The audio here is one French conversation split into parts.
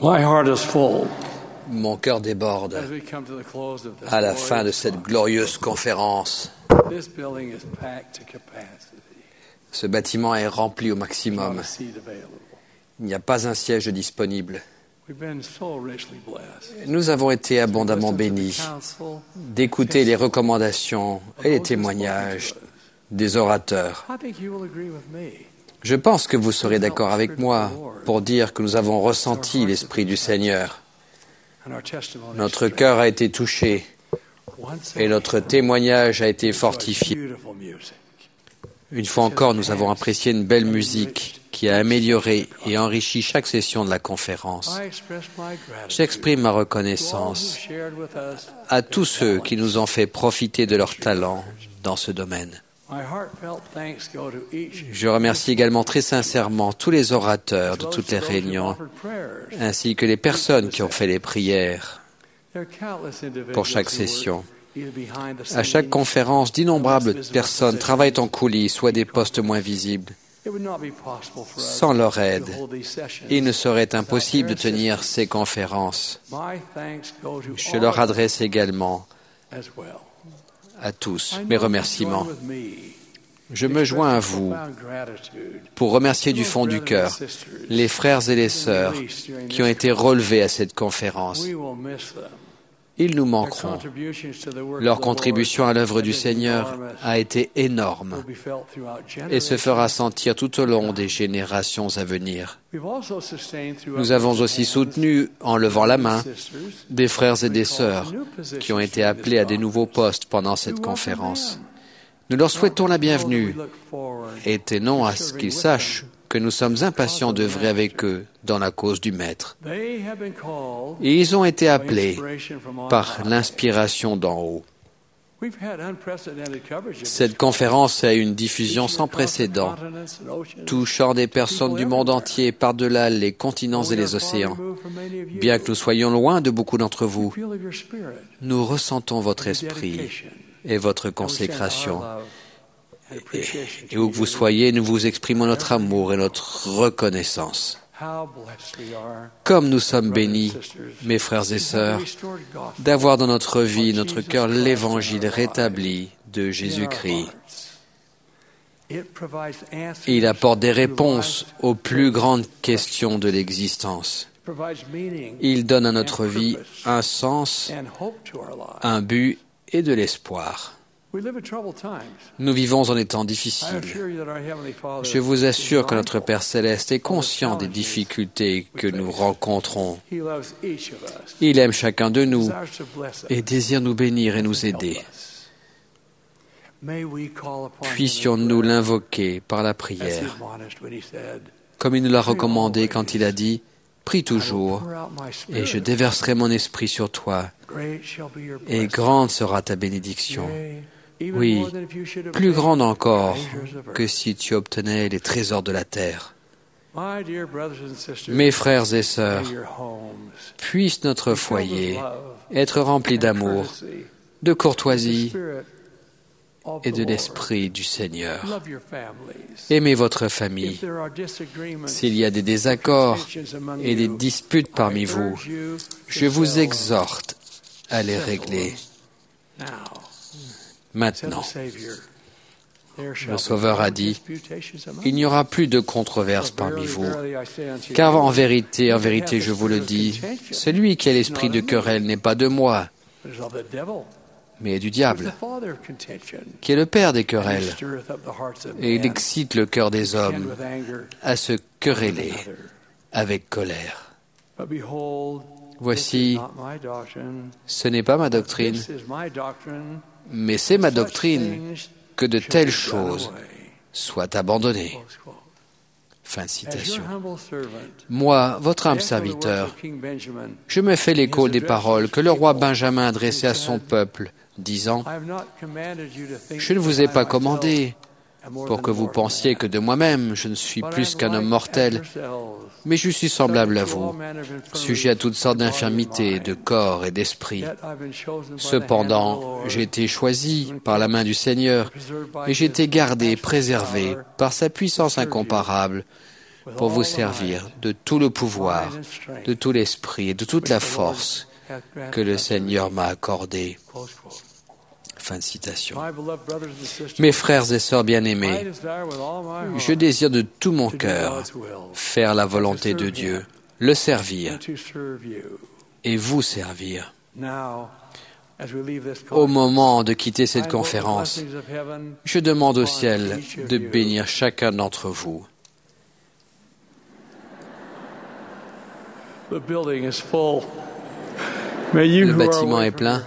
My heart is full Mon cœur déborde as we come to the close of this à la fin de glorious cette month. glorieuse conférence. This building is packed to capacity. Ce bâtiment est rempli au Not maximum. a seat available. Il n'y a pas un siège disponible. We've been so richly blessed. Nous avons été abondamment Listen to the bénis counsel d'écouter les recommandations et les témoignages des orateurs. I think you will agree with me. Je pense que vous serez d'accord avec moi pour dire que nous avons ressenti l'Esprit du Seigneur. And our testimony Notre cœur a été touché et notre témoignage a été fortifié. beautiful music. Une fois encore, nous avons apprécié une belle musique qui a amélioré et enrichi chaque session de la conférence. I express my gratitude J'exprime ma to all who reconnaissance shared with us à tous ceux qui nous ont fait profiter de leur talent dans ce domaine. my heartfelt thanks go to each Je remercie également très sincèrement tous les orateurs de as well toutes as les those who réunions, offered prayers. ainsi que les personnes qui ont fait les prières There are countless individuals pour chaque who session. work either behind the À chaque scenes. conférence, d'innombrables personnes travaillent en coulisses ou à des postes moins visibles. It would not be possible for us Sans leur aide, to hold these sessions il ne serait without impossible de their tenir assistance. ces conférences. My thanks go to Je all leur of adresse également them as well. à tous I know mes you remerciements. join with me Je in me joins à expressing vous profound gratitude pour remercier to du those fond du brethren and cœur sisters les frères et les who have been sœurs released during qui ont this été relevés à cette conférence. We will miss them. Ils nous Their manqueront. contributions to the work Leur of the contribution à l'œuvre Lord du has been Seigneur enormous, a été énorme will be felt throughout et se fera generations. sentir tout au long des générations à venir. We've also sustained through Nous avons aussi soutenu, en levant la main, des frères et des sœurs qui ont été appelés à des nouveaux postes pendant cette conférence. Nous leur souhaitons la bienvenue et tenons à ce qu'ils sachent que nous sommes impatients d'œuvrer avec eux dans la cause du Maître. Et ils ont été appelés par l'inspiration d'en haut. Cette conférence a eu une diffusion sans précédent, touchant des personnes du monde entier par-delà les continents et les océans. Bien que nous soyons loin de beaucoup d'entre vous, nous ressentons votre esprit et votre consécration. Et où que vous soyez, nous vous exprimons notre amour et notre reconnaissance. Comme nous sommes bénis, mes frères et sœurs, d'avoir dans notre vie, notre cœur, l'évangile rétabli de Jésus-Christ. Il apporte des réponses aux plus grandes questions de l'existence. Il donne à notre vie un sens, un but et de l'espoir. Nous vivons en des temps difficiles. Je vous assure que notre Père Céleste est conscient des difficultés que nous rencontrons. Il aime chacun de nous et désire nous bénir et nous aider. Puissions-nous l'invoquer par la prière, comme il nous l'a recommandé quand il a dit « Prie toujours, et je déverserai mon esprit sur toi, et grande sera ta bénédiction. » Oui, plus grande encore que si tu obtenais les trésors de la terre. Mes frères et sœurs, puisse notre foyer être rempli d'amour, de courtoisie et de l'esprit du Seigneur. Aimez votre famille. S'il y a des désaccords et des disputes parmi vous, je vous exhorte à les régler. Maintenant, le Sauveur a dit, « Il n'y aura plus de controverse parmi vous, car en vérité, je vous le dis, celui qui a l'esprit de querelle n'est pas de moi, mais du diable, qui est le père des querelles, et il excite le cœur des hommes à se quereller avec colère. Voici, ce n'est pas ma doctrine, mais c'est ma doctrine que de telles choses soient abandonnées. » Fin de citation. Moi, votre humble serviteur, je me fais l'écho des paroles que le roi Benjamin adressait à son peuple, disant, « Je ne vous ai pas commandé pour que vous pensiez que de moi-même je ne suis plus qu'un homme mortel, mais je suis semblable à vous, sujet à toutes sortes d'infirmités de corps et d'esprit. Cependant, j'ai été choisi par la main du Seigneur, et j'ai été gardé, préservé par sa puissance incomparable, pour vous servir de tout le pouvoir, de tout l'esprit et de toute la force que le Seigneur m'a accordé. » Fin de citation. Mes frères et sœurs bien-aimés, je désire de tout mon cœur faire la volonté de Dieu, le servir et vous servir. Au moment de quitter cette conférence, je demande au ciel de bénir chacun d'entre vous. Le bâtiment est plein.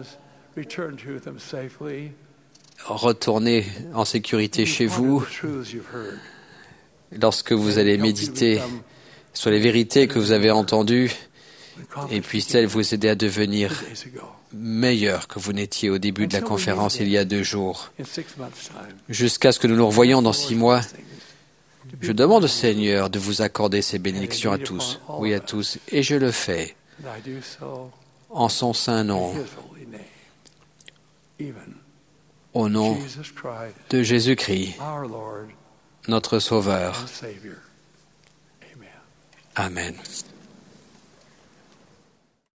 Retournez en sécurité chez vous. Lorsque vous allez méditer sur les vérités que vous avez entendues, et puissent-elles vous aider à devenir meilleur que vous n'étiez au début de la conférence il y a 2 jours. Jusqu'à ce que nous nous revoyions dans 6 mois, je demande au Seigneur de vous accorder ces bénédictions à tous, oui à tous, et je le fais en son saint nom, au nom de Jésus-Christ, notre Sauveur. Amen.